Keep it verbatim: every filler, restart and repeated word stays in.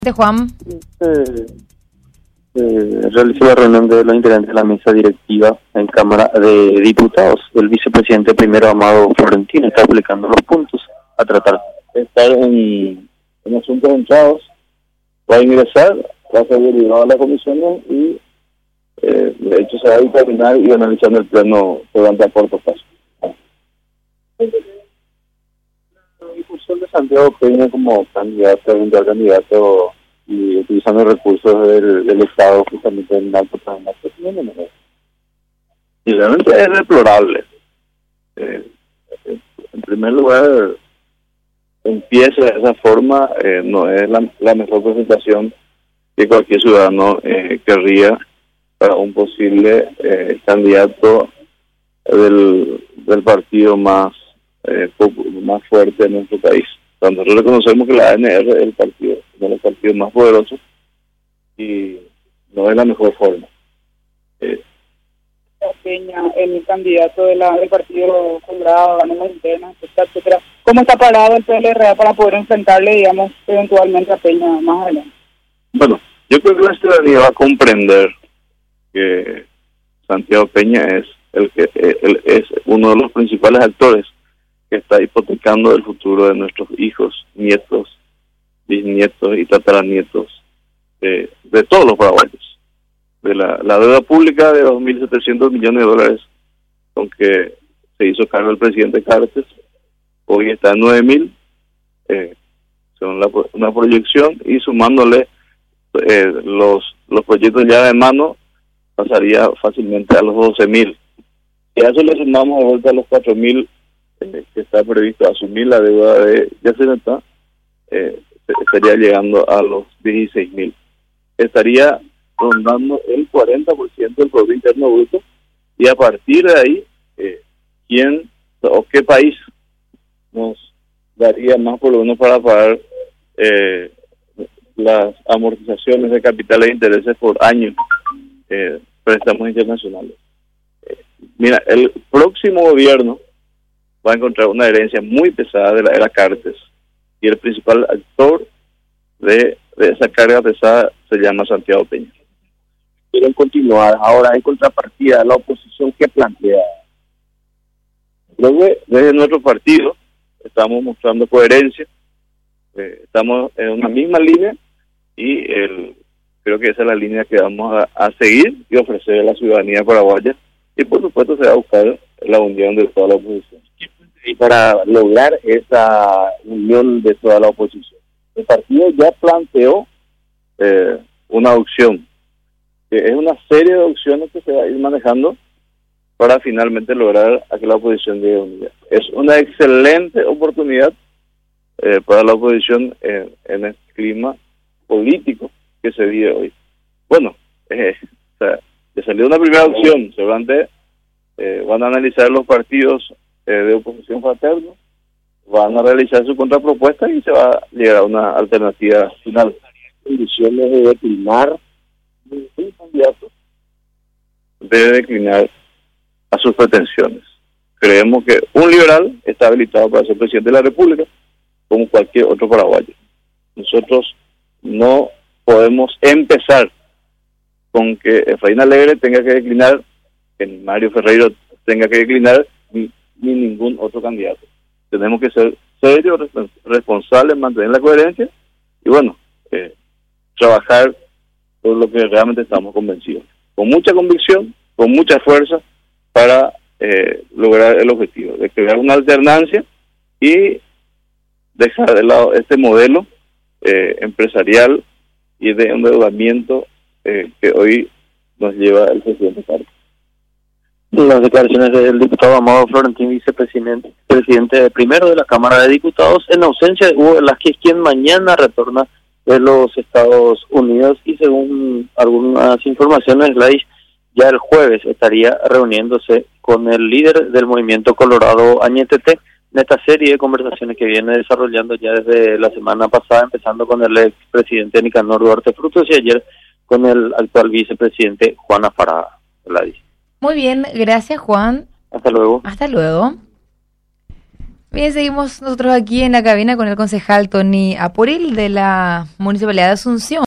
De Juan. Eh, eh, realizó la reunión de los integrantes de la mesa directiva en Cámara de Diputados. El vicepresidente primero, Amado Florentino, está explicando los puntos a tratar. Estar en, en asuntos entrados, va a ingresar, va a ser derivado a la comisión y eh, de hecho se va a dictaminar y analizar en el pleno durante a corto plazo. La impulsión de Santiago Peña como candidato, eventual candidato y utilizando recursos del, del Estado justamente en alto plano, y realmente es deplorable. Eh, en primer lugar, empieza de esa forma, eh, no es la, la mejor presentación que cualquier ciudadano eh, querría para un posible eh, candidato del, del partido más eh, más fuerte en nuestro país. Nosotros reconocemos que la A N R es el partido, uno de los partidos más poderosos y no es la mejor forma. Eh, Peña, el candidato de la, del partido Colorado, ganó las internas, etcétera, etcétera. ¿Cómo está parado el P L R A para poder enfrentarle, digamos, eventualmente a Peña más adelante? Bueno, yo creo que la ciudadanía va a comprender que Santiago Peña es el que el, es uno de los principales actores que está hipotecando el futuro de nuestros hijos, nietos, bisnietos y tataranietos de, de todos los paraguayos. De la, la deuda pública de dos mil setecientos millones de dólares con que se hizo cargo el presidente Cartes, hoy está en nueve mil, eh, según la, una proyección, y sumándole eh, los los proyectos ya de mano, pasaría fácilmente a los doce mil. Y a eso le sumamos de vuelta a los cuatro mil eh, que está previsto asumir la deuda de Yacyretá, eh, estaría llegando a los dieciséis mil. Estaría rondando el cuarenta por ciento del Producto Interno Bruto, y a partir de ahí, eh, ¿quién o qué país nos daría más por lo menos para pagar eh, las amortizaciones de capitales e intereses por año, eh, préstamos internacionales? Eh, mira, el próximo gobierno va a encontrar una herencia muy pesada de la era Cartes, y el principal actor de, de esa carga pesada se llama Santiago Peña. Quieren continuar. Ahora, en contrapartida, la oposición, ¿qué plantea? Creo que desde nuestro partido estamos mostrando coherencia, eh, estamos en una misma línea, y el, creo que esa es la línea que vamos a, a seguir y ofrecer a la ciudadanía paraguaya, y por supuesto se va a buscar la unión de toda la oposición. Y para lograr esa unión de toda la oposición, el partido ya planteó eh, una opción, que es una serie de opciones que se va a ir manejando para finalmente lograr a que la oposición llegue a unidad. Es una excelente oportunidad eh, para la oposición en, en el clima político que se vive hoy. Bueno, eh, o sea, le salió una primera opción, seguramente eh, van a analizar los partidos eh, de oposición fraterno, van a realizar su contrapropuesta y se va a llegar a una alternativa final. Condiciones de declinar, un candidato debe declinar a sus pretensiones. Creemos que un liberal está habilitado para ser presidente de la República como cualquier otro paraguayo. Nosotros no podemos empezar con que Efraín Alegre tenga que declinar, que Mario Ferreiro tenga que declinar, ni, ni ningún otro candidato. Tenemos que ser serios, responsables, mantener la coherencia y bueno, eh, trabajar por lo que realmente estamos convencidos, con mucha convicción, con mucha fuerza, para eh, lograr el objetivo de crear una alternancia y dejar de lado este modelo eh, empresarial y de endeudamiento eh, que hoy nos lleva el presidente Carlos. Las declaraciones del diputado Amado Florentino, vicepresidente presidente primero de la Cámara de Diputados, en ausencia de Hugo Velázquez, quien mañana retorna de los Estados Unidos, y según algunas informaciones, Gladys ya el jueves estaría reuniéndose con el líder del movimiento Colorado Añetete en esta serie de conversaciones que viene desarrollando ya desde la semana pasada, empezando con el expresidente Nicanor Duarte Frutos y ayer con el actual vicepresidente Juan Afarada. Gladys. Muy bien, gracias Juan. Hasta luego. Hasta luego. Bien, seguimos nosotros aquí en la cabina con el concejal Tony Apuril de la Municipalidad de Asunción.